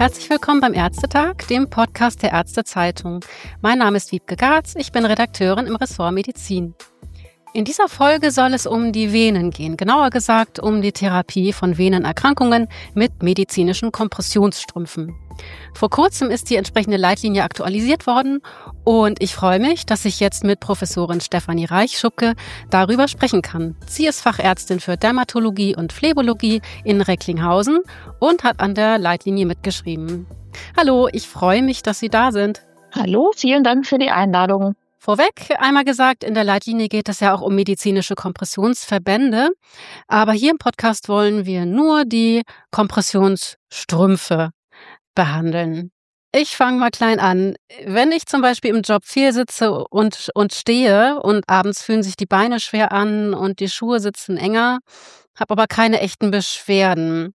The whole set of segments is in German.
Herzlich willkommen beim Ärztetag, dem Podcast der Ärztezeitung. Mein Name ist Wiebke Garz, ich bin Redakteurin im Ressort Medizin. In dieser Folge soll es um die Venen gehen, genauer gesagt um die Therapie von Venenerkrankungen mit medizinischen Kompressionsstrümpfen. Vor kurzem ist die entsprechende Leitlinie aktualisiert worden und ich freue mich, dass ich jetzt mit Professorin Stefanie Reich-Schupke darüber sprechen kann. Sie ist Fachärztin für Dermatologie und Phlebologie in Recklinghausen und hat an der Leitlinie mitgeschrieben. Hallo, ich freue mich, dass Sie da sind. Hallo, vielen Dank für die Einladung. Vorweg einmal gesagt, in der Leitlinie geht es ja auch um medizinische Kompressionsverbände, aber hier im Podcast wollen wir nur die Kompressionsstrümpfe behandeln. Ich fange mal klein an. Wenn ich zum Beispiel im Job viel sitze und stehe und abends fühlen sich die Beine schwer an und die Schuhe sitzen enger, habe aber keine echten Beschwerden.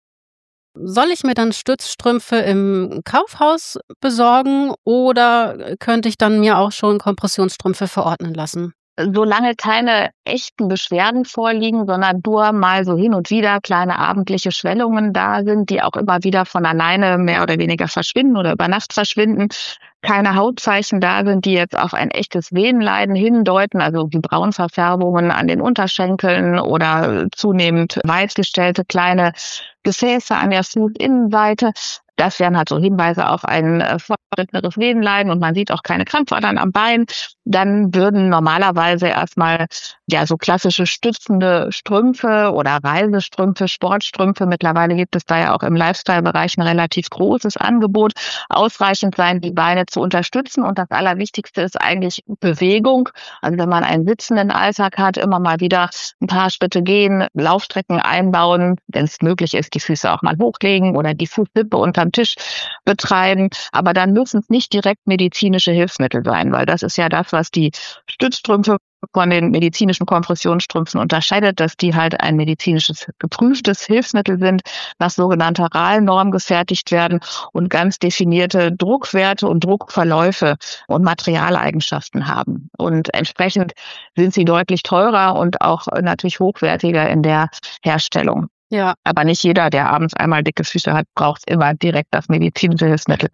Soll ich mir dann Stützstrümpfe im Kaufhaus besorgen oder könnte ich dann mir auch schon Kompressionsstrümpfe verordnen lassen? Solange keine echten Beschwerden vorliegen, sondern nur mal so hin und wieder kleine abendliche Schwellungen da sind, die auch immer wieder von alleine mehr oder weniger verschwinden oder über Nacht verschwinden, keine Hautzeichen da sind, die jetzt auf ein echtes Venenleiden hindeuten, also die Braunverfärbungen an den Unterschenkeln oder zunehmend weit gestellte kleine Gefäße an der Fußinnenseite. Das wären halt so Hinweise auf ein fortgeschritteneres Venenleiden und man sieht auch keine Krampfadern am Bein. Dann würden normalerweise erstmal so klassische stützende Strümpfe oder Reisestrümpfe, Sportstrümpfe, mittlerweile gibt es da ja auch im Lifestyle-Bereich ein relativ großes Angebot, ausreichend sein, die Beine zu unterstützen. Und das Allerwichtigste ist eigentlich Bewegung. Also wenn man einen sitzenden Alltag hat, immer mal wieder ein paar Schritte gehen, Laufstrecken einbauen, wenn es möglich ist, die Füße auch mal hochlegen oder die Fußwippe unterm Tisch betreiben. Aber dann müssen es nicht direkt medizinische Hilfsmittel sein, weil das ist ja das, was die Stützstrümpfe von den medizinischen Kompressionsstrümpfen unterscheidet, dass die halt ein medizinisches geprüftes Hilfsmittel sind, nach sogenannter RAL-Norm gefertigt werden und ganz definierte Druckwerte und Druckverläufe und Materialeigenschaften haben. Und entsprechend sind sie deutlich teurer und auch natürlich hochwertiger in der Herstellung. Ja. Aber nicht jeder, der abends einmal dicke Füße hat, braucht immer direkt das medizinische Hilfsmittel.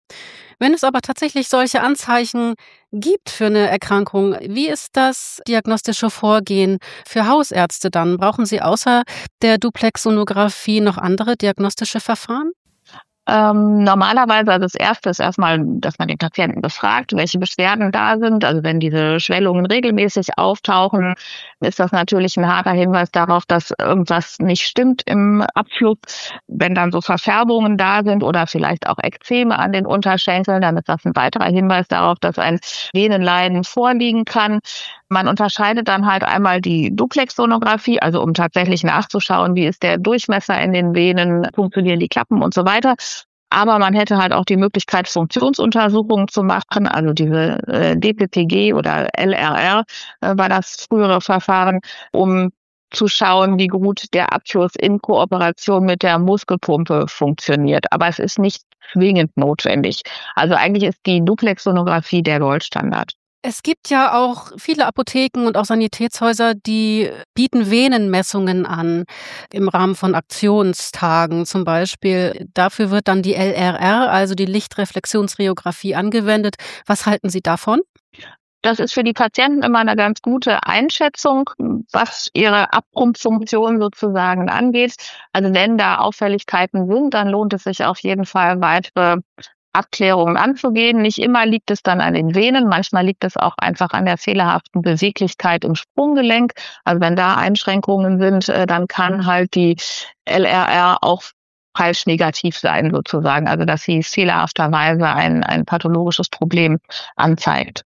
Wenn es aber tatsächlich solche Anzeichen gibt für eine Erkrankung, wie ist das diagnostische Vorgehen für Hausärzte dann? Brauchen Sie außer der Duplexsonographie noch andere diagnostische Verfahren? Normalerweise, also das Erste ist erstmal, dass man den Patienten befragt, welche Beschwerden da sind. Also wenn diese Schwellungen regelmäßig auftauchen, ist das natürlich ein harter Hinweis darauf, dass irgendwas nicht stimmt im Abflug. Wenn dann so Verfärbungen da sind oder vielleicht auch Ekzeme an den Unterschenkeln, dann ist das ein weiterer Hinweis darauf, dass ein Venenleiden vorliegen kann. Man unterscheidet dann halt einmal die Duplexsonographie, also um tatsächlich nachzuschauen, wie ist der Durchmesser in den Venen, funktionieren die Klappen und so weiter. Aber man hätte halt auch die Möglichkeit, Funktionsuntersuchungen zu machen, also diese DPPG oder LRR war das frühere Verfahren, um zu schauen, wie gut der Abfluss in Kooperation mit der Muskelpumpe funktioniert. Aber es ist nicht zwingend notwendig. Also eigentlich ist die Duplexsonographie der Goldstandard. Es gibt ja auch viele Apotheken und auch Sanitätshäuser, die bieten Venenmessungen an im Rahmen von Aktionstagen zum Beispiel. Dafür wird dann die LRR, also die Lichtreflexionsrheographie, angewendet. Was halten Sie davon? Das ist für die Patienten immer eine ganz gute Einschätzung, was ihre Abrumpffunktion sozusagen angeht. Also wenn da Auffälligkeiten sind, dann lohnt es sich auf jeden Fall, weitere Abklärungen anzugehen. Nicht immer liegt es dann an den Venen, manchmal liegt es auch einfach an der fehlerhaften Beweglichkeit im Sprunggelenk. Also wenn da Einschränkungen sind, dann kann halt die LRR auch falsch negativ sein sozusagen, also dass sie fehlerhafterweise ein pathologisches Problem anzeigt.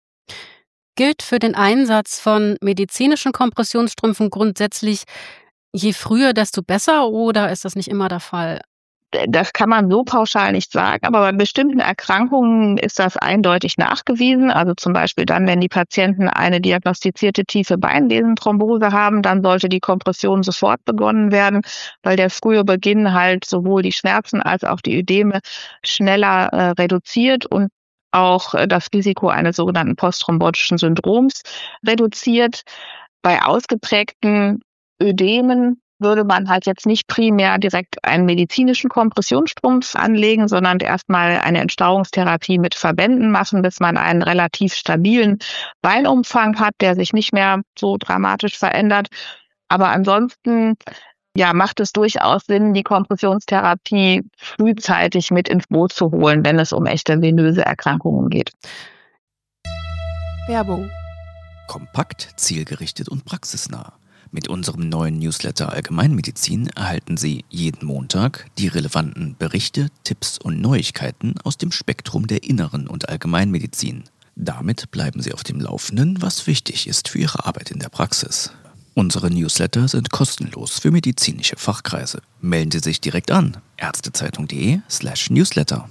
Gilt für den Einsatz von medizinischen Kompressionsstrümpfen grundsätzlich, je früher, desto besser, oder ist das nicht immer der Fall? Das kann man so pauschal nicht sagen, aber bei bestimmten Erkrankungen ist das eindeutig nachgewiesen. Also zum Beispiel dann, wenn die Patienten eine diagnostizierte tiefe Beinvenenthrombose haben, dann sollte die Kompression sofort begonnen werden, weil der frühe Beginn halt sowohl die Schmerzen als auch die Ödeme schneller reduziert und auch das Risiko eines sogenannten postthrombotischen Syndroms reduziert. Bei ausgeprägten Ödemen würde man halt jetzt nicht primär direkt einen medizinischen Kompressionsstrumpf anlegen, sondern erstmal eine Entstauungstherapie mit Verbänden machen, bis man einen relativ stabilen Beinumfang hat, der sich nicht mehr so dramatisch verändert. Aber ansonsten macht es durchaus Sinn, die Kompressionstherapie frühzeitig mit ins Boot zu holen, wenn es um echte venöse Erkrankungen geht. Werbung. Kompakt, zielgerichtet und praxisnah. Mit unserem neuen Newsletter Allgemeinmedizin erhalten Sie jeden Montag die relevanten Berichte, Tipps und Neuigkeiten aus dem Spektrum der Inneren und Allgemeinmedizin. Damit bleiben Sie auf dem Laufenden, was wichtig ist für Ihre Arbeit in der Praxis. Unsere Newsletter sind kostenlos für medizinische Fachkreise. Melden Sie sich direkt an: ärztezeitung.de/newsletter.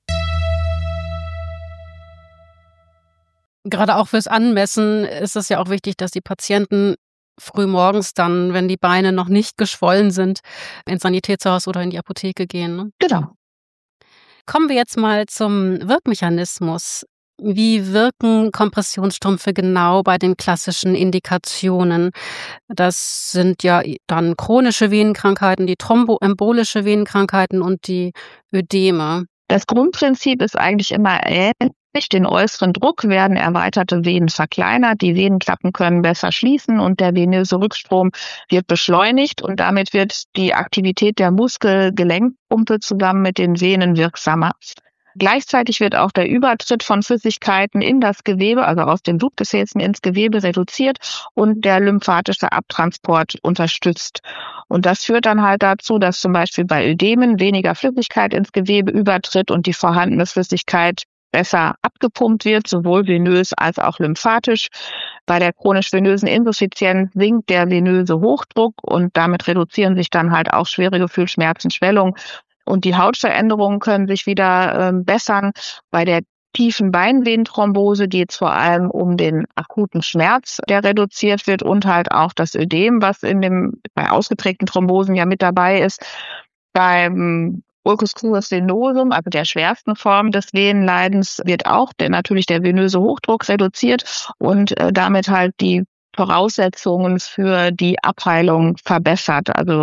Gerade auch fürs Anmessen ist es ja auch wichtig, dass die Patienten frühmorgens dann, wenn die Beine noch nicht geschwollen sind, ins Sanitätshaus oder in die Apotheke gehen. Ne? Genau. Kommen wir jetzt mal zum Wirkmechanismus. Wie wirken Kompressionsstrümpfe genau bei den klassischen Indikationen? Das sind ja dann chronische Venenkrankheiten, die thromboembolische Venenkrankheiten und die Ödeme. Das Grundprinzip ist eigentlich immer ähnlich. Durch den äußeren Druck werden erweiterte Venen verkleinert, die Venenklappen können besser schließen und der venöse Rückstrom wird beschleunigt und damit wird die Aktivität der Muskel-Gelenkpumpe zusammen mit den Venen wirksamer. Gleichzeitig wird auch der Übertritt von Flüssigkeiten in das Gewebe, also aus den Blutgefäßen ins Gewebe, reduziert und der lymphatische Abtransport unterstützt. Und das führt dann halt dazu, dass zum Beispiel bei Ödemen weniger Flüssigkeit ins Gewebe übertritt und die vorhandene Flüssigkeit besser abgepumpt wird, sowohl venös als auch lymphatisch. Bei der chronisch-venösen Insuffizienz sinkt der venöse Hochdruck und damit reduzieren sich dann halt auch schwere Gefühlsschmerzen, Schwellung. Und die Hautveränderungen können sich wieder bessern. Bei der tiefen Beinvenenthrombose geht es vor allem um den akuten Schmerz, der reduziert wird und halt auch das Ödem, was bei ausgeprägten Thrombosen ja mit dabei ist. Beim Ulcus crus venosum, also der schwersten Form des Venenleidens, wird auch natürlich der venöse Hochdruck reduziert und damit halt die Voraussetzungen für die Abheilung verbessert. Also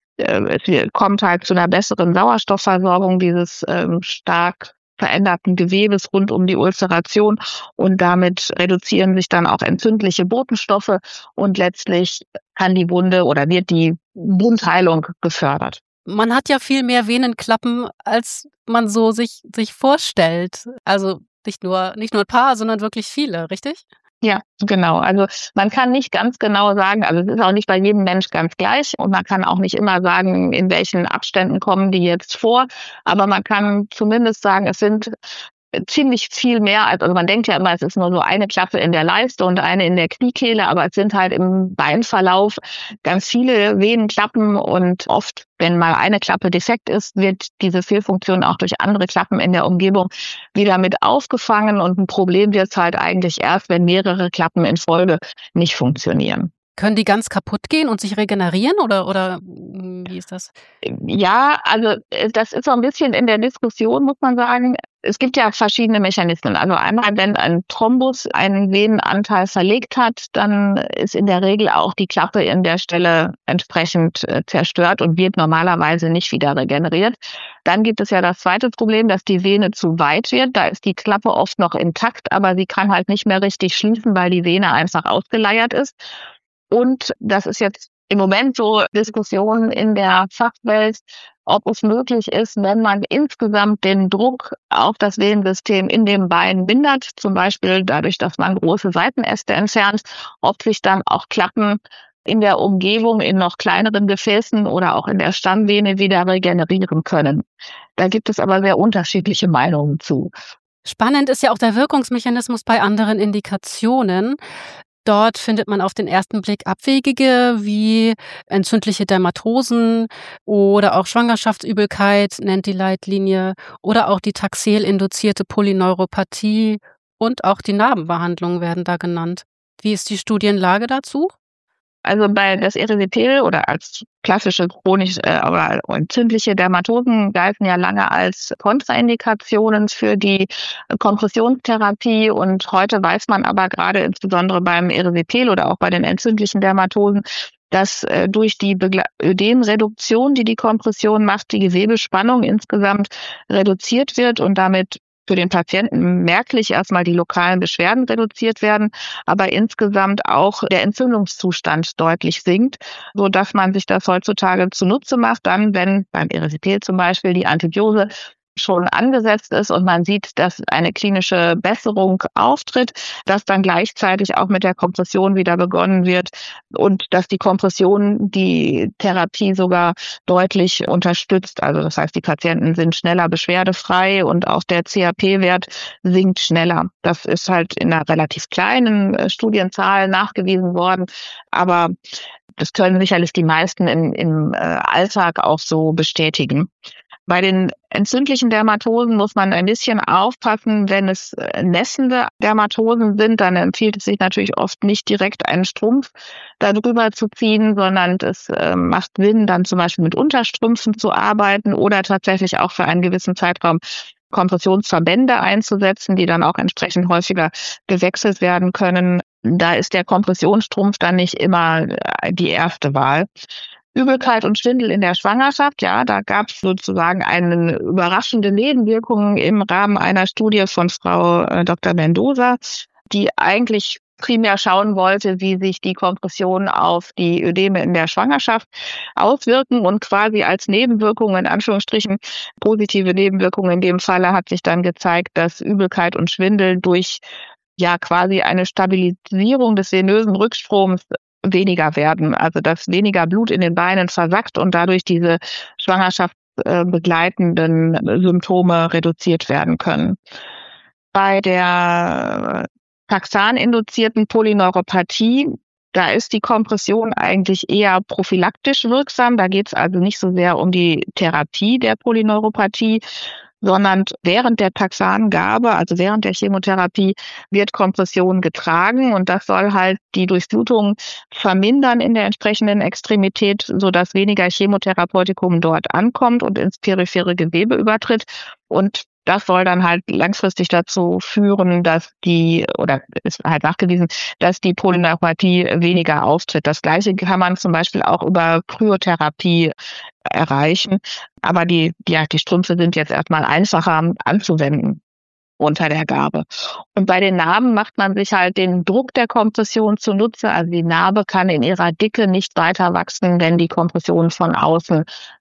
es kommt halt zu einer besseren Sauerstoffversorgung dieses stark veränderten Gewebes rund um die Ulceration und damit reduzieren sich dann auch entzündliche Botenstoffe und letztlich kann die Wunde oder wird die Wundheilung gefördert. Man hat ja viel mehr Venenklappen, als man so sich vorstellt. Also nicht nur ein paar, sondern wirklich viele, richtig? Ja, genau. Also man kann nicht ganz genau sagen, also es ist auch nicht bei jedem Mensch ganz gleich und man kann auch nicht immer sagen, in welchen Abständen kommen die jetzt vor, aber man kann zumindest sagen, es sind ziemlich viel mehr, also man denkt ja immer, es ist nur so eine Klappe in der Leiste und eine in der Kniekehle, aber es sind halt im Beinverlauf ganz viele Venenklappen und oft, wenn mal eine Klappe defekt ist, wird diese Fehlfunktion auch durch andere Klappen in der Umgebung wieder mit aufgefangen und ein Problem wird es halt eigentlich erst, wenn mehrere Klappen in Folge nicht funktionieren. Können die ganz kaputt gehen und sich regenerieren oder wie ist das? Ja, also das ist so ein bisschen in der Diskussion, muss man sagen. Es gibt ja verschiedene Mechanismen. Also einmal, wenn ein Thrombus einen Venenanteil verlegt hat, dann ist in der Regel auch die Klappe in der Stelle entsprechend zerstört und wird normalerweise nicht wieder regeneriert. Dann gibt es ja das zweite Problem, dass die Vene zu weit wird. Da ist die Klappe oft noch intakt, aber sie kann halt nicht mehr richtig schließen, weil die Vene einfach ausgeleiert ist. Und das ist jetzt im Moment so Diskussionen in der Fachwelt, ob es möglich ist, wenn man insgesamt den Druck auf das Venensystem in dem Bein mindert, zum Beispiel dadurch, dass man große Seitenäste entfernt, ob sich dann auch Klappen in der Umgebung in noch kleineren Gefäßen oder auch in der Stammvene wieder regenerieren können. Da gibt es aber sehr unterschiedliche Meinungen zu. Spannend ist ja auch der Wirkungsmechanismus bei anderen Indikationen. Dort findet man auf den ersten Blick abwegige wie entzündliche Dermatosen oder auch Schwangerschaftsübelkeit, nennt die Leitlinie, oder auch die taxel-induzierte Polyneuropathie und auch die Narbenbehandlungen werden da genannt. Wie ist die Studienlage dazu? Also bei das Erythritol oder als klassische chronisch oder entzündliche Dermatosen galten ja lange als Kontraindikationen für die Kompressionstherapie und heute weiß man aber gerade insbesondere beim Erythritol oder auch bei den entzündlichen Dermatosen, dass durch die Ödemreduktion, die Kompression macht, die Gewebespannung insgesamt reduziert wird und damit für den Patienten merklich erstmal die lokalen Beschwerden reduziert werden, aber insgesamt auch der Entzündungszustand deutlich sinkt, so dass man sich das heutzutage zunutze macht, dann, wenn beim Erythritol zum Beispiel die Antibiose schon angesetzt ist und man sieht, dass eine klinische Besserung auftritt, dass dann gleichzeitig auch mit der Kompression wieder begonnen wird und dass die Kompression die Therapie sogar deutlich unterstützt. Also das heißt, die Patienten sind schneller beschwerdefrei und auch der CRP-Wert sinkt schneller. Das ist halt in einer relativ kleinen Studienzahl nachgewiesen worden, aber das können sicherlich die meisten im Alltag auch so bestätigen. Bei den entzündlichen Dermatosen muss man ein bisschen aufpassen. Wenn es nässende Dermatosen sind, dann empfiehlt es sich natürlich oft nicht direkt einen Strumpf darüber zu ziehen, sondern es macht Sinn, dann zum Beispiel mit Unterstrümpfen zu arbeiten oder tatsächlich auch für einen gewissen Zeitraum Kompressionsverbände einzusetzen, die dann auch entsprechend häufiger gewechselt werden können. Da ist der Kompressionsstrumpf dann nicht immer die erste Wahl. Übelkeit und Schwindel in der Schwangerschaft, ja, da gab es sozusagen eine überraschende Nebenwirkung im Rahmen einer Studie von Frau Dr. Mendoza, die eigentlich primär schauen wollte, wie sich die Kompression auf die Ödeme in der Schwangerschaft auswirken und quasi als Nebenwirkung, in Anführungsstrichen, positive Nebenwirkung in dem Falle hat sich dann gezeigt, dass Übelkeit und Schwindel durch quasi eine Stabilisierung des venösen Rückstroms weniger werden, also dass weniger Blut in den Beinen versackt und dadurch diese schwangerschaftsbegleitenden Symptome reduziert werden können. Bei der Taxan-induzierten Polyneuropathie, da ist die Kompression eigentlich eher prophylaktisch wirksam. Da geht es also nicht so sehr um die Therapie der Polyneuropathie, sondern während der Taxangabe, also während der Chemotherapie, wird Kompression getragen und das soll halt die Durchblutung vermindern in der entsprechenden Extremität, sodass weniger Chemotherapeutikum dort ankommt und ins periphere Gewebe übertritt. Und das soll dann halt langfristig dazu führen, ist halt nachgewiesen, dass die Polyneuropathie weniger auftritt. Das Gleiche kann man zum Beispiel auch über Kryotherapie erreichen. Aber die Strümpfe sind jetzt erstmal einfacher anzuwenden unter der Gabe. Und bei den Narben macht man sich halt den Druck der Kompression zunutze. Also die Narbe kann in ihrer Dicke nicht weiter wachsen, wenn die Kompression von außen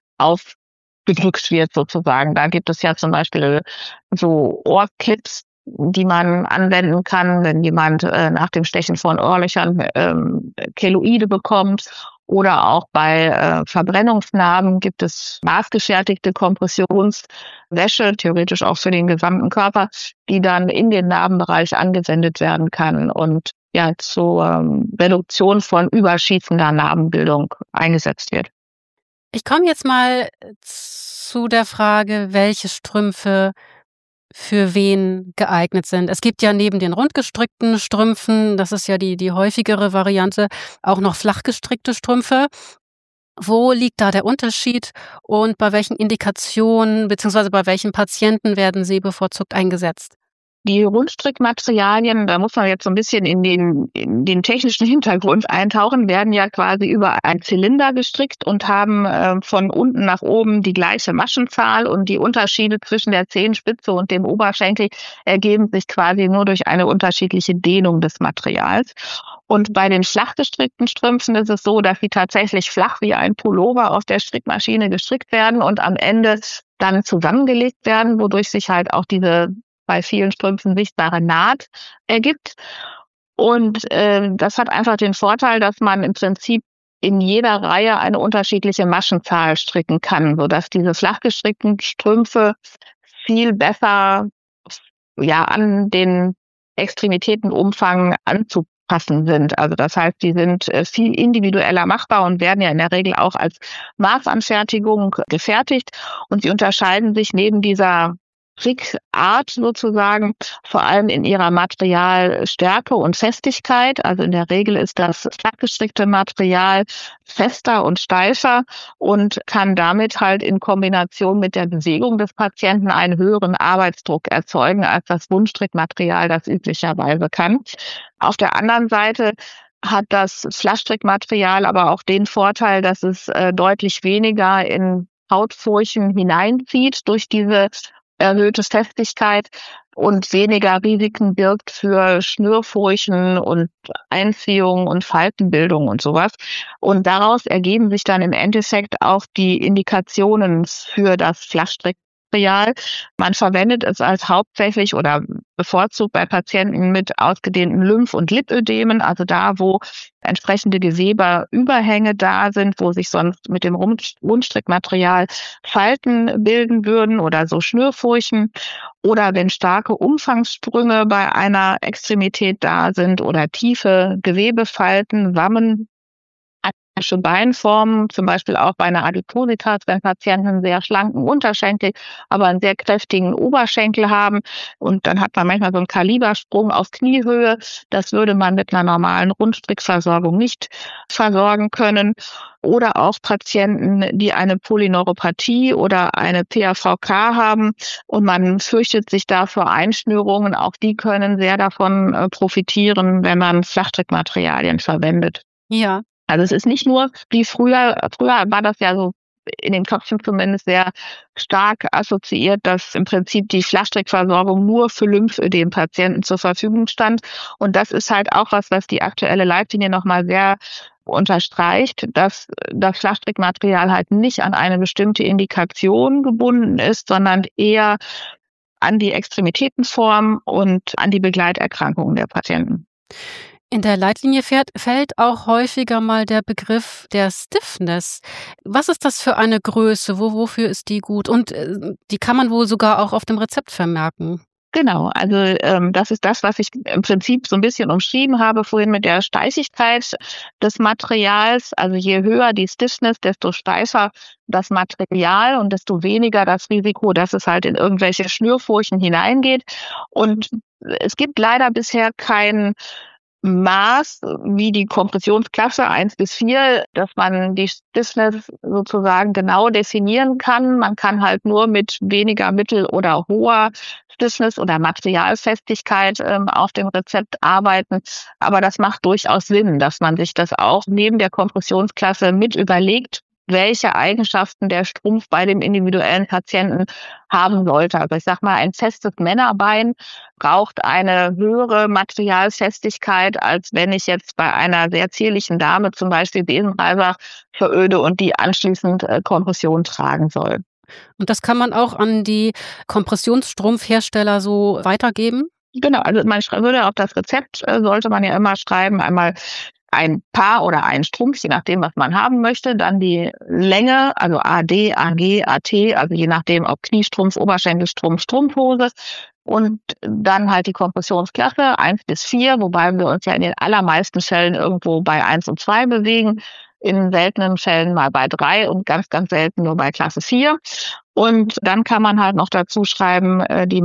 aufgedrückt wird sozusagen. Da gibt es ja zum Beispiel so Ohrclips, die man anwenden kann, wenn jemand nach dem Stechen von Ohrlöchern Keloide bekommt. Oder auch bei Verbrennungsnarben gibt es maßgefertigte Kompressionswäsche, theoretisch auch für den gesamten Körper, die dann in den Narbenbereich angewendet werden kann und zur Reduktion von überschießender Narbenbildung eingesetzt wird. Ich komme jetzt mal zu der Frage, welche Strümpfe für wen geeignet sind. Es gibt ja neben den rundgestrickten Strümpfen, das ist ja die häufigere Variante, auch noch flachgestrickte Strümpfe. Wo liegt da der Unterschied und bei welchen Indikationen bzw. bei welchen Patienten werden sie bevorzugt eingesetzt? Die Rundstrickmaterialien, da muss man jetzt so ein bisschen in den technischen Hintergrund eintauchen, werden ja quasi über einen Zylinder gestrickt und haben von unten nach oben die gleiche Maschenzahl und die Unterschiede zwischen der Zehenspitze und dem Oberschenkel ergeben sich quasi nur durch eine unterschiedliche Dehnung des Materials. Und bei den flach gestrickten Strümpfen ist es so, dass sie tatsächlich flach wie ein Pullover auf der Strickmaschine gestrickt werden und am Ende dann zusammengelegt werden, wodurch sich halt auch diese bei vielen Strümpfen sichtbare Naht ergibt. Und das hat einfach den Vorteil, dass man im Prinzip in jeder Reihe eine unterschiedliche Maschenzahl stricken kann, sodass diese flach gestrickten Strümpfe viel besser an den Extremitätenumfang anzupassen sind. Also das heißt, die sind viel individueller machbar und werden ja in der Regel auch als Maßanfertigung gefertigt. Und sie unterscheiden sich neben dieser Strickart sozusagen vor allem in ihrer Materialstärke und Festigkeit. Also in der Regel ist das flachgestrickte Material fester und steifer und kann damit halt in Kombination mit der Bewegung des Patienten einen höheren Arbeitsdruck erzeugen als das Wundstrickmaterial, das üblicherweise kann. Auf der anderen Seite hat das Flaschstrickmaterial aber auch den Vorteil, dass es deutlich weniger in Hautfurchen hineinzieht durch diese erhöhte Festigkeit und weniger Risiken birgt für Schnürfurchen und Einziehung und Faltenbildung und sowas. Und daraus ergeben sich dann im Endeffekt auch die Indikationen für das Flaschstrickmaterial. Man verwendet es als hauptsächlich oder bevorzugt bei Patienten mit ausgedehnten Lymph- und Lipödemen, also da, wo entsprechende Gewebeüberhänge da sind, wo sich sonst mit dem Rundstrickmaterial Falten bilden würden oder so Schnürfurchen, oder wenn starke Umfangssprünge bei einer Extremität da sind oder tiefe Gewebefalten, Wammen, Beinformen, zum Beispiel auch bei einer Adipositas, wenn Patienten einen sehr schlanken Unterschenkel, aber einen sehr kräftigen Oberschenkel haben. Und dann hat man manchmal so einen Kalibersprung auf Kniehöhe. Das würde man mit einer normalen Rundstrickversorgung nicht versorgen können. Oder auch Patienten, die eine Polyneuropathie oder eine PAVK haben und man fürchtet sich da vor Einschnürungen. Auch die können sehr davon profitieren, wenn man Flachstrickmaterialien verwendet. Ja. Also es ist nicht nur wie früher war das ja so in den Köpfen zumindest sehr stark assoziiert, dass im Prinzip die Flachstrickversorgung nur für Lymphödem-Patienten zur Verfügung stand. Und das ist halt auch was die aktuelle Leitlinie nochmal sehr unterstreicht, dass das Flachstrickmaterial halt nicht an eine bestimmte Indikation gebunden ist, sondern eher an die Extremitätenform und an die Begleiterkrankungen der Patienten. In der Leitlinie fällt auch häufiger mal der Begriff der Stiffness. Was ist das für eine Größe? Wofür ist die gut? Und die kann man wohl sogar auch auf dem Rezept vermerken. Genau, also das ist das, was ich im Prinzip so ein bisschen umschrieben habe vorhin mit der Steißigkeit des Materials. Also je höher die Stiffness, desto steifer das Material und desto weniger das Risiko, dass es halt in irgendwelche Schnürfurchen hineingeht. Und es gibt leider bisher kein Maß wie die Kompressionsklasse 1 bis 4, dass man die Stiffness sozusagen genau definieren kann. Man kann halt nur mit weniger mittel- oder hoher Stiffness oder Materialfestigkeit auf dem Rezept arbeiten. Aber das macht durchaus Sinn, dass man sich das auch neben der Kompressionsklasse mit überlegt, welche Eigenschaften der Strumpf bei dem individuellen Patienten haben sollte. Also ich sag mal, ein festes Männerbein braucht eine höhere Materialfestigkeit, als wenn ich jetzt bei einer sehr zierlichen Dame zum Beispiel Besenreiber veröde und die anschließend Kompression tragen soll. Und das kann man auch an die Kompressionsstrumpfhersteller so weitergeben? Genau, also man würde auf das Rezept, sollte man ja immer schreiben, einmal ein Paar oder ein Strumpf, je nachdem, was man haben möchte. Dann die Länge, also AD, AG, AT, also je nachdem, ob Kniestrumpf, Oberschenkelstrumpf, Strumpfhose. Und dann halt die Kompressionsklasse 1 bis 4, wobei wir uns ja in den allermeisten Fällen irgendwo bei 1 und 2 bewegen. In seltenen Fällen mal bei 3 und ganz, ganz selten nur bei Klasse 4. Und dann kann man halt noch dazu schreiben, die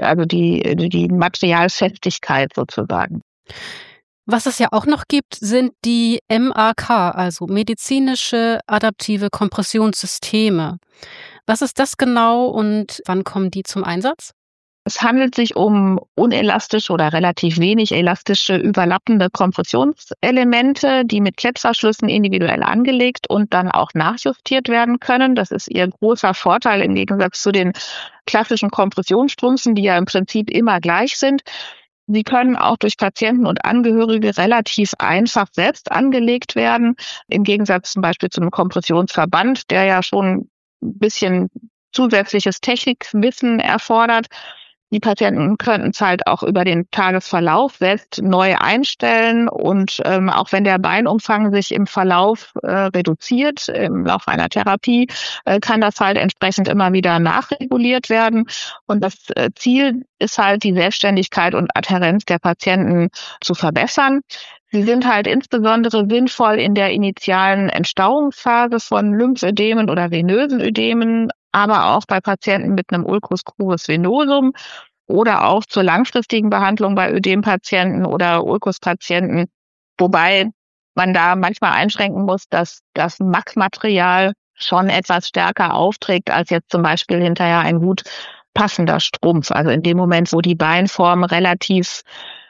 Materialfestigkeit sozusagen. Was es ja auch noch gibt, sind die MAK, also medizinische adaptive Kompressionssysteme. Was ist das genau und wann kommen die zum Einsatz? Es handelt sich um unelastische oder relativ wenig elastische überlappende Kompressionselemente, die mit Klettverschlüssen individuell angelegt und dann auch nachjustiert werden können. Das ist ihr großer Vorteil im Gegensatz zu den klassischen Kompressionsstrümpfen, die ja im Prinzip immer gleich sind. Sie können auch durch Patienten und Angehörige relativ einfach selbst angelegt werden, im Gegensatz zum Beispiel zu einem Kompressionsverband, der ja schon ein bisschen zusätzliches Technikwissen erfordert. Die Patienten könnten es halt auch über den Tagesverlauf selbst neu einstellen und auch wenn der Beinumfang sich im Verlauf reduziert, im Laufe einer Therapie, kann das halt entsprechend immer wieder nachreguliert werden. Und das Ziel ist halt, die Selbstständigkeit und Adhärenz der Patienten zu verbessern. Sie sind halt insbesondere sinnvoll in der initialen Entstauungsphase von Lymphödemen oder venösen Ödemen, aber auch bei Patienten mit einem Ulcus crurus venosum oder auch zur langfristigen Behandlung bei Ödempatienten oder Ulkuspatienten, wobei man da manchmal einschränken muss, dass das MAC-Material schon etwas stärker aufträgt als jetzt zum Beispiel hinterher ein gut passender Strumpf. Also in dem Moment, wo die Beinform relativ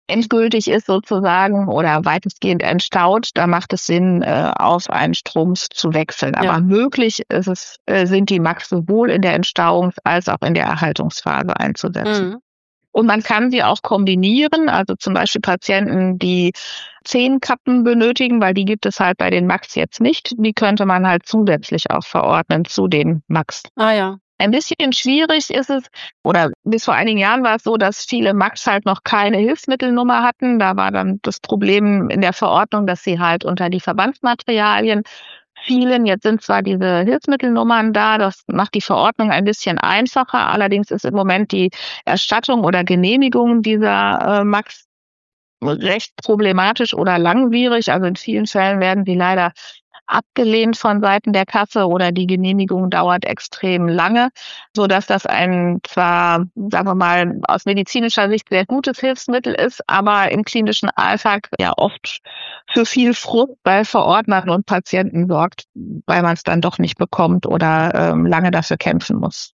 endgültig ist sozusagen oder weitestgehend entstaut, da macht es Sinn, auf einen Strom zu wechseln. Ja. Aber möglich ist es, sind die Max sowohl in der Entstauungs- als auch in der Erhaltungsphase einzusetzen. Mhm. Und man kann sie auch kombinieren, also zum Beispiel Patienten, die 10 Kappen benötigen, weil die gibt es halt bei den Max jetzt nicht, die könnte man halt zusätzlich auch verordnen zu den Max. Ah ja. Ein bisschen schwierig ist es, oder bis vor einigen Jahren war es so, dass viele Max halt noch keine Hilfsmittelnummer hatten. Da war dann das Problem in der Verordnung, dass sie halt unter die Verbandsmaterialien fielen. Jetzt sind zwar diese Hilfsmittelnummern da, das macht die Verordnung ein bisschen einfacher. Allerdings ist im Moment die Erstattung oder Genehmigung dieser Max recht problematisch oder langwierig. Also in vielen Fällen werden sie leider abgelehnt von Seiten der Kasse oder die Genehmigung dauert extrem lange, sodass das ein zwar, sagen wir mal, aus medizinischer Sicht sehr gutes Hilfsmittel ist, aber im klinischen Alltag ja oft für viel Frust bei Verordnern und Patienten sorgt, weil man es dann doch nicht bekommt oder lange dafür kämpfen muss.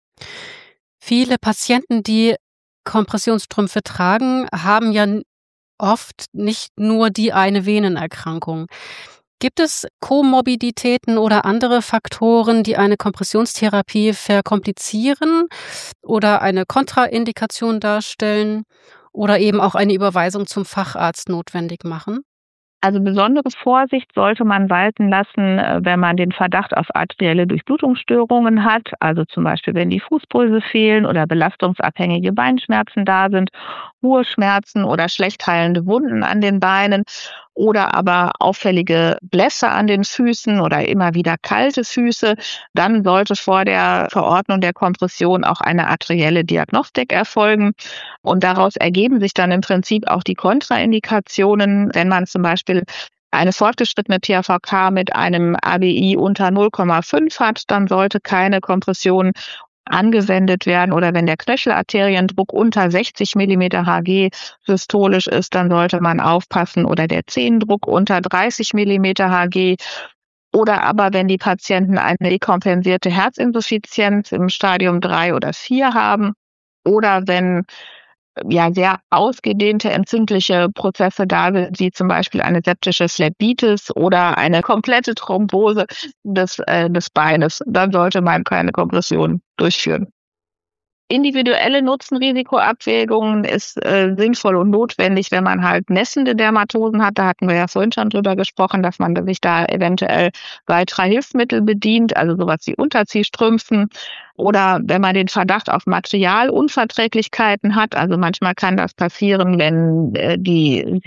Viele Patienten, die Kompressionsstrümpfe tragen, haben ja oft nicht nur die eine Venenerkrankung. Gibt es Komorbiditäten oder andere Faktoren, die eine Kompressionstherapie verkomplizieren oder eine Kontraindikation darstellen oder eben auch eine Überweisung zum Facharzt notwendig machen? Also besondere Vorsicht sollte man walten lassen, wenn man den Verdacht auf arterielle Durchblutungsstörungen hat, also zum Beispiel wenn die Fußpulse fehlen oder belastungsabhängige Beinschmerzen da sind, Ruheschmerzen oder schlecht heilende Wunden an den Beinen oder aber auffällige Blässe an den Füßen oder immer wieder kalte Füße. Dann sollte vor der Verordnung der Kompression auch eine arterielle Diagnostik erfolgen. Und daraus ergeben sich dann im Prinzip auch die Kontraindikationen, wenn man zum Beispiel eine fortgeschrittene THVK mit einem ABI unter 0,5 hat, dann sollte keine Kompression angewendet werden, oder wenn der Knöchelarteriendruck unter 60 mm Hg systolisch ist, dann sollte man aufpassen, oder der Zehendruck unter 30 mm Hg. Oder aber wenn die Patienten eine dekompensierte Herzinsuffizienz im Stadium 3 oder 4 haben oder wenn sehr ausgedehnte entzündliche Prozesse da sind, wie zum Beispiel eine septische Phlebitis oder eine komplette Thrombose des Beines, dann sollte man keine Kompression durchführen. Individuelle Nutzen-Risiko-Abwägungen ist sinnvoll und notwendig, wenn man halt nässende Dermatosen hat. Da hatten wir ja vorhin schon drüber gesprochen, dass man sich da eventuell weiterer Hilfsmittel bedient, also sowas wie Unterziehstrümpfen. Oder wenn man den Verdacht auf Materialunverträglichkeiten hat, also manchmal kann das passieren, wenn die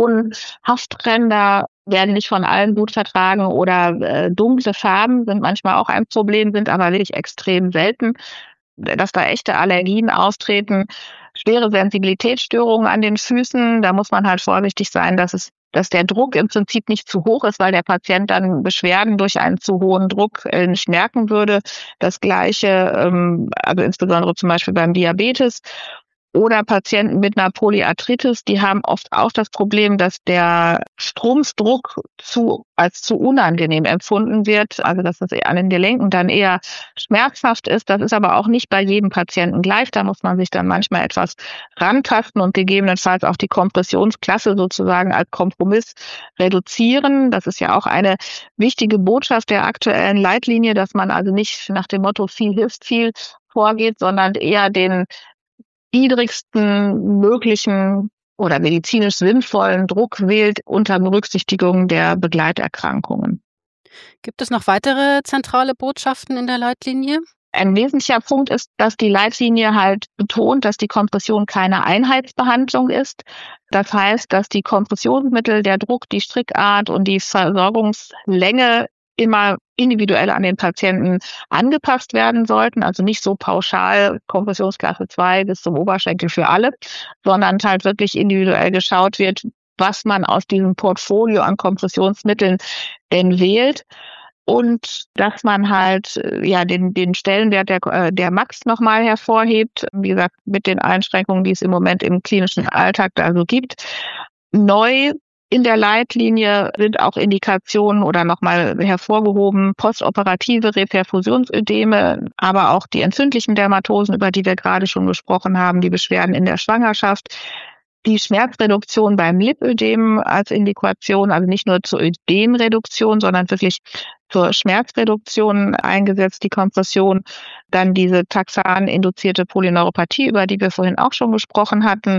Silikonhaftränder werden nicht von allen gut vertragen oder dunkle Farben sind manchmal auch ein Problem, sind aber wirklich extrem selten, dass da echte Allergien auftreten, schwere Sensibilitätsstörungen an den Füßen. Da muss man halt vorsichtig sein, dass der Druck im Prinzip nicht zu hoch ist, weil der Patient dann Beschwerden durch einen zu hohen Druck nicht merken würde. Das Gleiche, also insbesondere zum Beispiel beim Diabetes. Oder Patienten mit einer Polyarthritis, die haben oft auch das Problem, dass der Strumpfdruck als zu unangenehm empfunden wird, also dass das an den Gelenken dann eher schmerzhaft ist. Das ist aber auch nicht bei jedem Patienten gleich. Da muss man sich dann manchmal etwas rantasten und gegebenenfalls auch die Kompressionsklasse sozusagen als Kompromiss reduzieren. Das ist ja auch eine wichtige Botschaft der aktuellen Leitlinie, dass man also nicht nach dem Motto viel hilft viel vorgeht, sondern eher den niedrigsten möglichen oder medizinisch sinnvollen Druck wählt unter Berücksichtigung der Begleiterkrankungen. Gibt es noch weitere zentrale Botschaften in der Leitlinie? Ein wesentlicher Punkt ist, dass die Leitlinie halt betont, dass die Kompression keine Einheitsbehandlung ist. Das heißt, dass die Kompressionsmittel, der Druck, die Strickart und die Versorgungslänge immer individuell an den Patienten angepasst werden sollten, also nicht so pauschal Kompressionsklasse 2 bis zum Oberschenkel für alle, sondern halt wirklich individuell geschaut wird, was man aus diesem Portfolio an Kompressionsmitteln denn wählt. Und dass man halt den Stellenwert der Max nochmal hervorhebt, wie gesagt, mit den Einschränkungen, die es im Moment im klinischen Alltag da so gibt. Neu in der Leitlinie sind auch Indikationen oder nochmal hervorgehoben postoperative Reperfusionsödeme, aber auch die entzündlichen Dermatosen, über die wir gerade schon gesprochen haben, die Beschwerden in der Schwangerschaft. die Schmerzreduktion beim Lipödem als Indikation, also nicht nur zur Ödemreduktion, sondern wirklich zur Schmerzreduktion eingesetzt, die Kompression. Dann diese Taxan-induzierte Polyneuropathie, über die wir vorhin auch schon gesprochen hatten.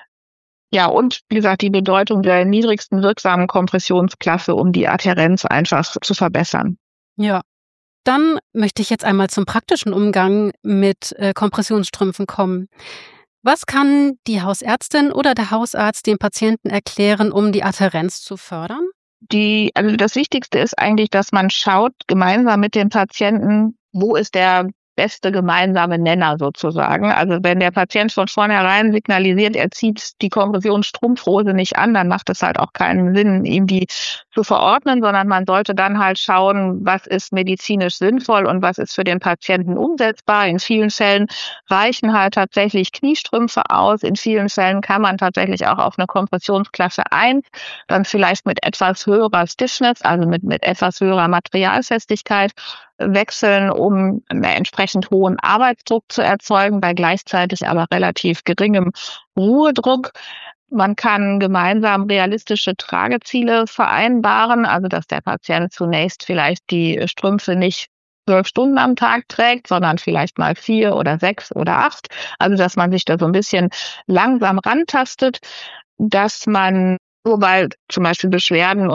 Ja, und wie gesagt, die Bedeutung der niedrigsten wirksamen Kompressionsklasse, um die Adhärenz einfach zu verbessern. Ja. Dann möchte ich jetzt einmal zum praktischen Umgang mit Kompressionsstrümpfen kommen. Was kann die Hausärztin oder der Hausarzt dem Patienten erklären, um die Adhärenz zu fördern? Also das Wichtigste ist eigentlich, dass man schaut, gemeinsam mit dem Patienten, wo ist der beste gemeinsame Nenner sozusagen. Also wenn der Patient von vornherein signalisiert, er zieht die Kompressionsstrumpfhose nicht an, dann macht es halt auch keinen Sinn, ihm die zu verordnen, sondern man sollte dann halt schauen, was ist medizinisch sinnvoll und was ist für den Patienten umsetzbar. In vielen Fällen reichen halt tatsächlich Kniestrümpfe aus. In vielen Fällen kann man tatsächlich auch auf eine Kompressionsklasse 1 dann vielleicht mit etwas höherer Stiffness, also mit etwas höherer Materialfestigkeit wechseln, um einen entsprechend hohen Arbeitsdruck zu erzeugen, bei gleichzeitig aber relativ geringem Ruhedruck. Man kann gemeinsam realistische Trageziele vereinbaren, also dass der Patient zunächst vielleicht die Strümpfe nicht 12 Stunden am Tag trägt, sondern vielleicht mal 4 oder 6 oder 8. Also dass man sich da so ein bisschen langsam rantastet, dass man wobei zum Beispiel Beschwerden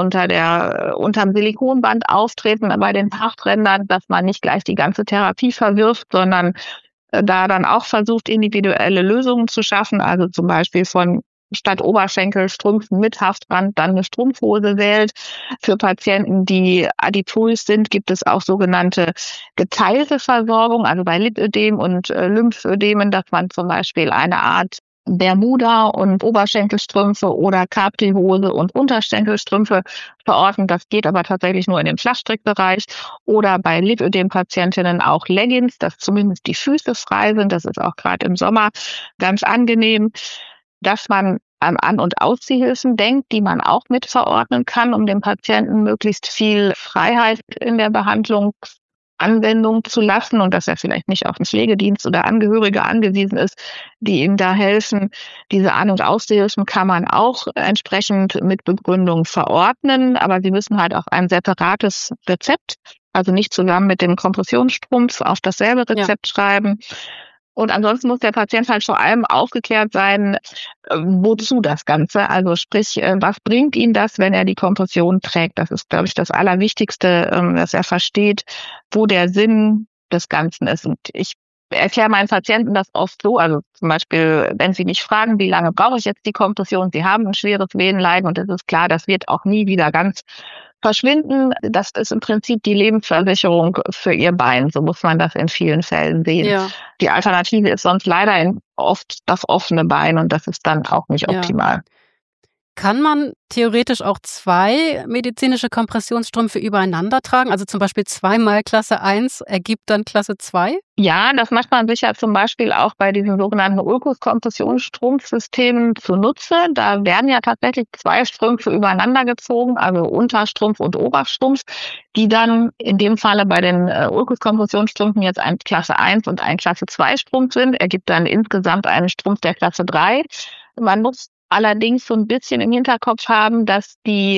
unterm Silikonband auftreten bei den Hafträndern, dass man nicht gleich die ganze Therapie verwirft, sondern da dann auch versucht, individuelle Lösungen zu schaffen. Also zum Beispiel von statt Oberschenkelstrümpfen mit Haftrand dann eine Strumpfhose wählt. Für Patienten, die adipös sind, gibt es auch sogenannte geteilte Versorgung, also bei Lipödem und Lymphödemen, dass man zum Beispiel eine Art Bermuda und Oberschenkelstrümpfe oder Capri-Hose und Unterschenkelstrümpfe verordnen. Das geht aber tatsächlich nur in den Flachstrickbereich. Oder bei Lipödem-Patientinnen auch Leggings, dass zumindest die Füße frei sind. Das ist auch gerade im Sommer ganz angenehm, dass man an An- und Ausziehhilfen denkt, die man auch mit verordnen kann, um dem Patienten möglichst viel Freiheit in der Behandlung Anwendung zu lassen und dass er vielleicht nicht auf einen Pflegedienst oder Angehörige angewiesen ist, die ihm da helfen. Diese An- und Ausziehhilfen kann man auch entsprechend mit Begründung verordnen, aber sie müssen halt auf ein separates Rezept, also nicht zusammen mit dem Kompressionsstrumpf auf dasselbe Rezept schreiben. Und ansonsten muss der Patient halt vor allem aufgeklärt sein, wozu das Ganze. Also sprich, was bringt ihm das, wenn er die Kompression trägt? Das ist, glaube ich, das Allerwichtigste, dass er versteht, wo der Sinn des Ganzen ist. Und ich erkläre meinen Patienten das oft so, also zum Beispiel, wenn sie mich fragen, wie lange brauche ich jetzt die Kompression? Sie haben ein schweres Venenleiden und es ist klar, das wird auch nie wieder ganz verschwinden. Das ist im Prinzip die Lebensversicherung für ihr Bein. So muss man das in vielen Fällen sehen. Ja. Die Alternative ist sonst leider oft das offene Bein und das ist dann auch nicht optimal. Kann man theoretisch auch 2 medizinische Kompressionsstrümpfe übereinander tragen? Also zum Beispiel 2-mal Klasse 1 ergibt dann Klasse 2? Ja, das macht man sich ja zum Beispiel auch bei diesen sogenannten Ulkus-Kompressionsstrumpfsystemen zunutze. Da werden ja tatsächlich 2 Strümpfe übereinander gezogen, also Unterstrumpf und Oberstrumpf, die dann in dem Falle bei den Ulkus-Kompressionsstrümpfen jetzt ein Klasse 1 und ein Klasse 2 Strumpf sind, ergibt dann insgesamt einen Strumpf der Klasse 3. Man muss allerdings so ein bisschen im Hinterkopf haben, dass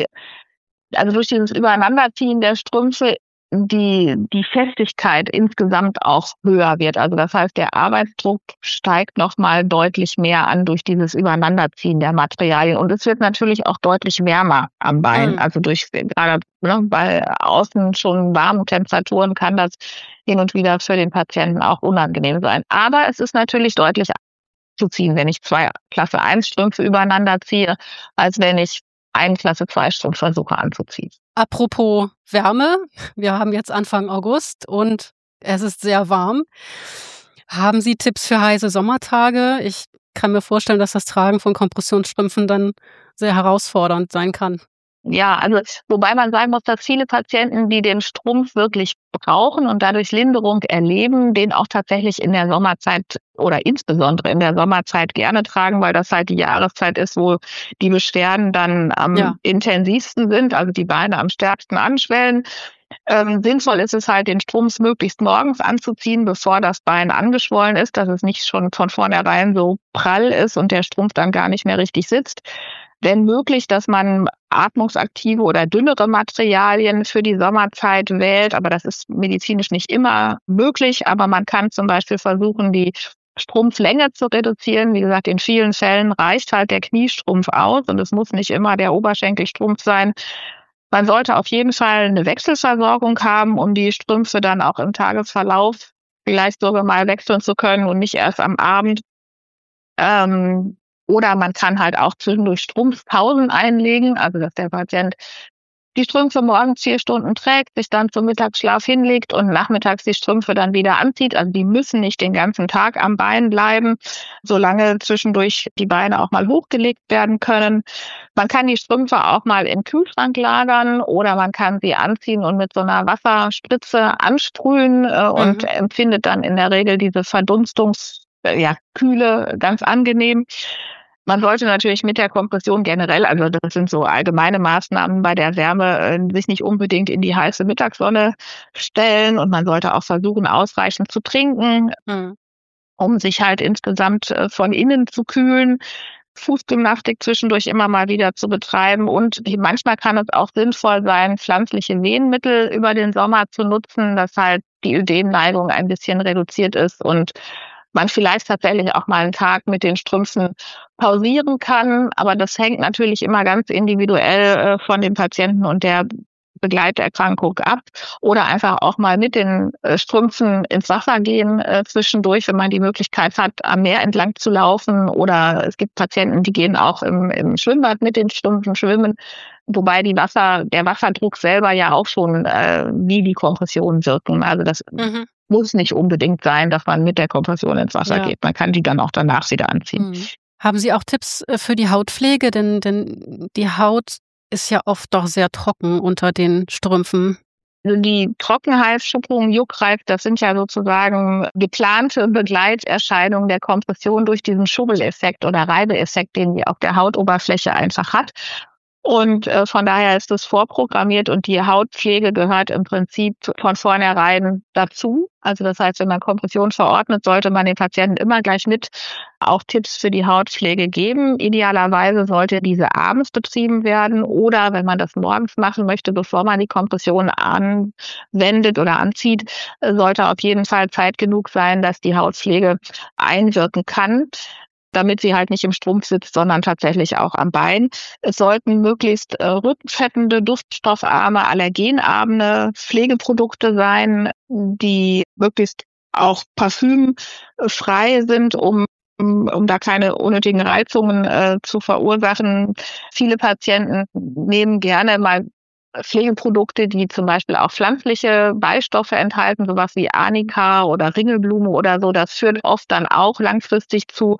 also durch dieses Übereinanderziehen der Strümpfe die Festigkeit insgesamt auch höher wird. Also das heißt, der Arbeitsdruck steigt nochmal deutlich mehr an durch dieses Übereinanderziehen der Materialien. Und es wird natürlich auch deutlich wärmer am Bein. Also gerade bei außen schon warmen Temperaturen kann das hin und wieder für den Patienten auch unangenehm sein. Aber es ist natürlich deutlich zu ziehen, wenn ich 2 Klasse 1 Strümpfe übereinander ziehe, als wenn ich einen Klasse 2 Strumpf versuche anzuziehen. Apropos Wärme, wir haben jetzt Anfang August und es ist sehr warm. Haben Sie Tipps für heiße Sommertage? Ich kann mir vorstellen, dass das Tragen von Kompressionsstrümpfen dann sehr herausfordernd sein kann. Ja, also wobei man sagen muss, dass viele Patienten, die den Strumpf wirklich brauchen und dadurch Linderung erleben, den auch tatsächlich in der Sommerzeit oder insbesondere in der Sommerzeit gerne tragen, weil das halt die Jahreszeit ist, wo die Beschwerden dann am intensivsten sind, also die Beine am stärksten anschwellen. Sinnvoll ist es halt, den Strumpf möglichst morgens anzuziehen, bevor das Bein angeschwollen ist, dass es nicht schon von vornherein so prall ist und der Strumpf dann gar nicht mehr richtig sitzt. Wenn möglich, dass man atmungsaktive oder dünnere Materialien für die Sommerzeit wählt, aber das ist medizinisch nicht immer möglich. Aber man kann zum Beispiel versuchen, die Strumpflänge zu reduzieren. Wie gesagt, in vielen Fällen reicht halt der Kniestrumpf aus und es muss nicht immer der Oberschenkelstrumpf sein. Man sollte auf jeden Fall eine Wechselversorgung haben, um die Strümpfe dann auch im Tagesverlauf vielleicht sogar mal wechseln zu können und nicht erst am Abend. Oder man kann halt auch zwischendurch Strumpfpausen einlegen, also dass der Patient die Strümpfe morgens 4 Stunden trägt, sich dann zum Mittagsschlaf hinlegt und nachmittags die Strümpfe dann wieder anzieht. Also die müssen nicht den ganzen Tag am Bein bleiben, solange zwischendurch die Beine auch mal hochgelegt werden können. Man kann die Strümpfe auch mal im Kühlschrank lagern oder man kann sie anziehen und mit so einer Wasserspritze ansprühen und empfindet dann in der Regel diese Kühle ganz angenehm. Man sollte natürlich mit der Kompression generell, also das sind so allgemeine Maßnahmen bei der Wärme, sich nicht unbedingt in die heiße Mittagssonne stellen und man sollte auch versuchen, ausreichend zu trinken, um sich halt insgesamt von innen zu kühlen. Fußgymnastik zwischendurch immer mal wieder zu betreiben und manchmal kann es auch sinnvoll sein, pflanzliche Wehenmittel über den Sommer zu nutzen, dass halt die Ödemneigung ein bisschen reduziert ist und man vielleicht tatsächlich auch mal einen Tag mit den Strümpfen pausieren kann. Aber das hängt natürlich immer ganz individuell von dem Patienten und der Begleiterkrankung ab. Oder einfach auch mal mit den Strümpfen ins Wasser gehen zwischendurch, wenn man die Möglichkeit hat, am Meer entlang zu laufen. Oder es gibt Patienten, die gehen auch im Schwimmbad mit den Strümpfen schwimmen. Wobei der Wasserdruck selber ja auch schon wie die Kompression wirken. Also das muss nicht unbedingt sein, dass man mit der Kompression ins Wasser geht. Man kann die dann auch danach wieder anziehen. Haben Sie auch Tipps für die Hautpflege? Denn die Haut ist ja oft doch sehr trocken unter den Strümpfen. Also die Trockenheit, Schuppung, Juckreiz, das sind ja sozusagen geplante Begleiterscheinungen der Kompression durch diesen Schubbeleffekt oder Reibeeffekt, den die auf der Hautoberfläche einfach hat. Und von daher ist es vorprogrammiert und die Hautpflege gehört im Prinzip von vornherein dazu. Also das heißt, wenn man Kompression verordnet, sollte man den Patienten immer gleich mit auch Tipps für die Hautpflege geben. Idealerweise sollte diese abends betrieben werden oder wenn man das morgens machen möchte, bevor man die Kompression anwendet oder anzieht, sollte auf jeden Fall Zeit genug sein, dass die Hautpflege einwirken kann, damit sie halt nicht im Strumpf sitzt, sondern tatsächlich auch am Bein. Es sollten möglichst rückenfettende, duftstoffarme, allergenarme Pflegeprodukte sein, die möglichst auch parfümfrei sind, um da keine unnötigen Reizungen zu verursachen. Viele Patienten nehmen gerne mal Pflegeprodukte, die zum Beispiel auch pflanzliche Beistoffe enthalten, sowas wie Arnika oder Ringelblume oder so. Das führt oft dann auch langfristig zu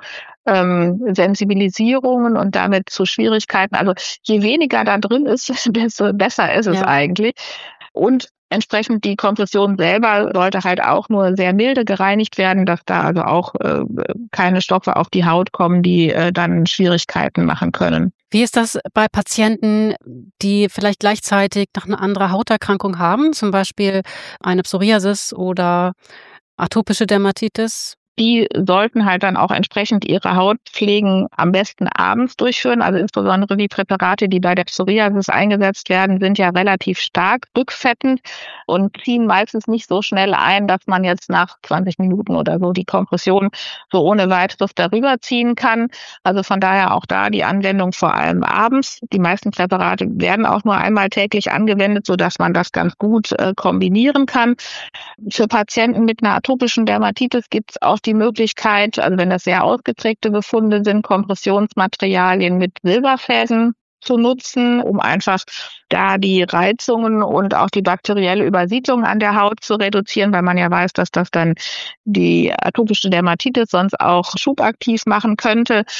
Sensibilisierungen und damit zu Schwierigkeiten. Also je weniger da drin ist, desto besser ist es eigentlich. Und entsprechend die Kompression selber sollte halt auch nur sehr milde gereinigt werden, dass da also auch keine Stoffe auf die Haut kommen, die dann Schwierigkeiten machen können. Wie ist das bei Patienten, die vielleicht gleichzeitig noch eine andere Hauterkrankung haben, zum Beispiel eine Psoriasis oder atopische Dermatitis? Die sollten halt dann auch entsprechend ihre Hautpflegen am besten abends durchführen. Also insbesondere die Präparate, die bei der Psoriasis eingesetzt werden, sind ja relativ stark rückfettend und ziehen meistens nicht so schnell ein, dass man jetzt nach 20 Minuten oder so die Kompression so ohne weiteres darüber ziehen kann. Also von daher auch da die Anwendung vor allem abends. Die meisten Präparate werden auch nur einmal täglich angewendet, sodass man das ganz gut kombinieren kann. Für Patienten mit einer atopischen Dermatitis gibt es auch die Möglichkeit, also wenn das sehr ausgeprägte Befunde sind, Kompressionsmaterialien mit Silberfäden zu nutzen, um einfach da die Reizungen und auch die bakterielle Übersiedlung an der Haut zu reduzieren, weil man ja weiß, dass das dann die atopische Dermatitis sonst auch schubaktiv machen könnte.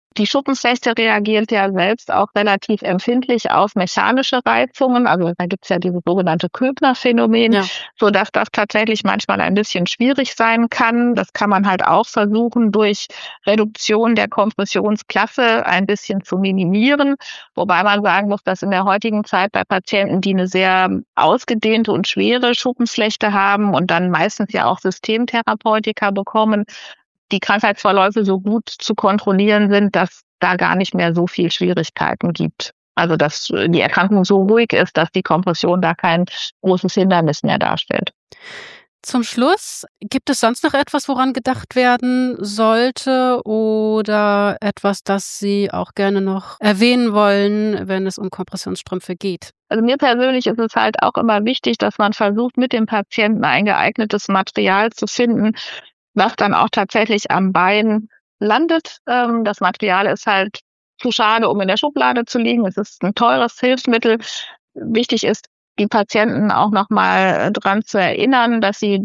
Die Schuppenflechte reagiert ja selbst auch relativ empfindlich auf mechanische Reizungen. Also da gibt's ja dieses sogenannte Köbner-Phänomen, sodass das tatsächlich manchmal ein bisschen schwierig sein kann. Das kann man halt auch versuchen, durch Reduktion der Kompressionsklasse ein bisschen zu minimieren. Wobei man sagen muss, dass in der heutigen Zeit bei Patienten, die eine sehr ausgedehnte und schwere Schuppenflechte haben und dann meistens ja auch Systemtherapeutika bekommen, die Krankheitsverläufe so gut zu kontrollieren sind, dass da gar nicht mehr so viel Schwierigkeiten gibt. Also dass die Erkrankung so ruhig ist, dass die Kompression da kein großes Hindernis mehr darstellt. Zum Schluss, gibt es sonst noch etwas, woran gedacht werden sollte oder etwas, das Sie auch gerne noch erwähnen wollen, wenn es um Kompressionsstrümpfe geht? Also mir persönlich ist es halt auch immer wichtig, dass man versucht, mit dem Patienten ein geeignetes Material zu finden, was dann auch tatsächlich am Bein landet. Das Material ist halt zu schade, um in der Schublade zu liegen. Es ist ein teures Hilfsmittel. Wichtig ist, die Patienten auch nochmal dran zu erinnern, dass sie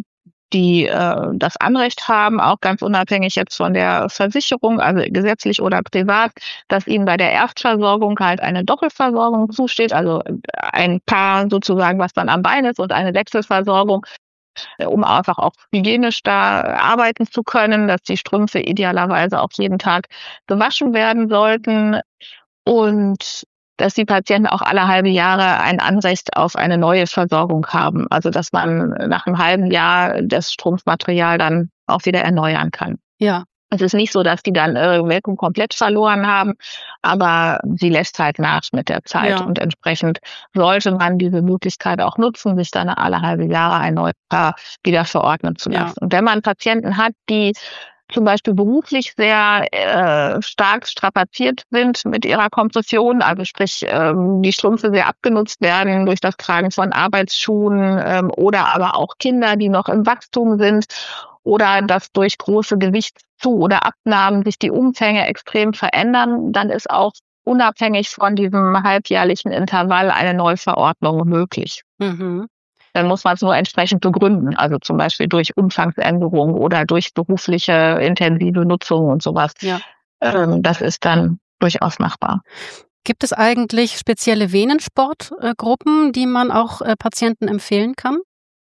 das Anrecht haben, auch ganz unabhängig jetzt von der Versicherung, also gesetzlich oder privat, dass ihnen bei der Erstversorgung halt eine Doppelversorgung zusteht, also ein Paar sozusagen, was dann am Bein ist, und eine Wechselversorgung, um einfach auch hygienisch da arbeiten zu können, dass die Strümpfe idealerweise auch jeden Tag gewaschen werden sollten und dass die Patienten auch alle halbe Jahre ein Anrecht auf eine neue Versorgung haben. Also dass man nach einem halben Jahr das Strumpfmaterial dann auch wieder erneuern kann. Ja. Es ist nicht so, dass die dann ihre Wirkung komplett verloren haben, aber sie lässt halt nach mit der Zeit. Und entsprechend sollte man diese Möglichkeit auch nutzen, sich dann alle halbe Jahre ein neues Paar wieder verordnen zu lassen. Und wenn man Patienten hat, die zum Beispiel beruflich sehr stark strapaziert sind mit ihrer Kompression, also sprich die Strümpfe sehr abgenutzt werden durch das Tragen von Arbeitsschuhen oder aber auch Kinder, die noch im Wachstum sind, oder dass durch große Gewichtszu- oder Abnahmen sich die Umfänge extrem verändern, dann ist auch unabhängig von diesem halbjährlichen Intervall eine Neuverordnung möglich. Mhm. Dann muss man es nur entsprechend begründen, also zum Beispiel durch Umfangsänderung oder durch berufliche intensive Nutzung und sowas. Ja. Das ist dann durchaus machbar. Gibt es eigentlich spezielle Venensportgruppen, die man auch Patienten empfehlen kann?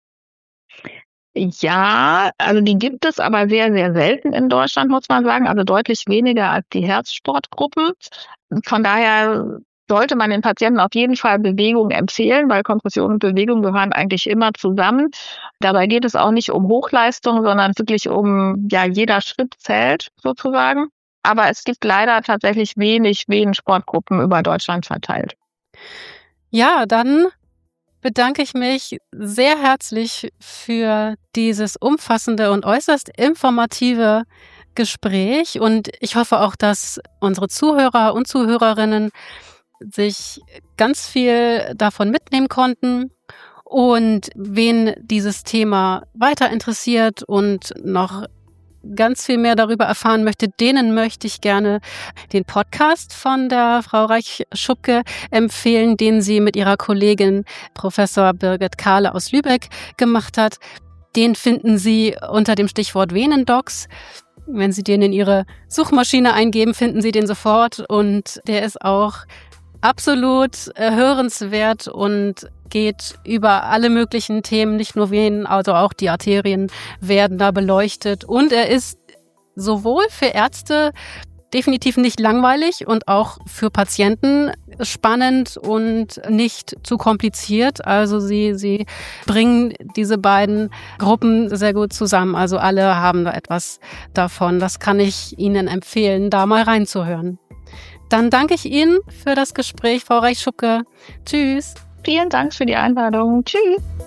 Ja, also die gibt es, aber sehr, sehr selten in Deutschland, muss man sagen. Also deutlich weniger als die Herzsportgruppen. Von daher sollte man den Patienten auf jeden Fall Bewegung empfehlen, weil Kompression und Bewegung gehören eigentlich immer zusammen. Dabei geht es auch nicht um Hochleistung, sondern wirklich um, jeder Schritt zählt sozusagen. Aber es gibt leider tatsächlich wenig Venensportgruppen über Deutschland verteilt. Ja, dann bedanke ich mich sehr herzlich für dieses umfassende und äußerst informative Gespräch. Und ich hoffe auch, dass unsere Zuhörer und Zuhörerinnen sich ganz viel davon mitnehmen konnten. Und wen dieses Thema weiter interessiert und noch ganz viel mehr darüber erfahren möchte, denen möchte ich gerne den Podcast von der Frau Reich-Schupke empfehlen, den sie mit ihrer Kollegin Professor Birgit Kahle aus Lübeck gemacht hat. Den finden Sie unter dem Stichwort Venendocs. Wenn Sie den in Ihre Suchmaschine eingeben, finden Sie den sofort, und der ist auch absolut hörenswert und geht über alle möglichen Themen, nicht nur Venen, also auch die Arterien werden da beleuchtet. Und er ist sowohl für Ärzte definitiv nicht langweilig und auch für Patienten spannend und nicht zu kompliziert. Also sie bringen diese beiden Gruppen sehr gut zusammen. Also alle haben da etwas davon. Das kann ich Ihnen empfehlen, da mal reinzuhören. Dann danke ich Ihnen für das Gespräch, Frau Reich-Schupke. Tschüss. Vielen Dank für die Einladung. Tschüss.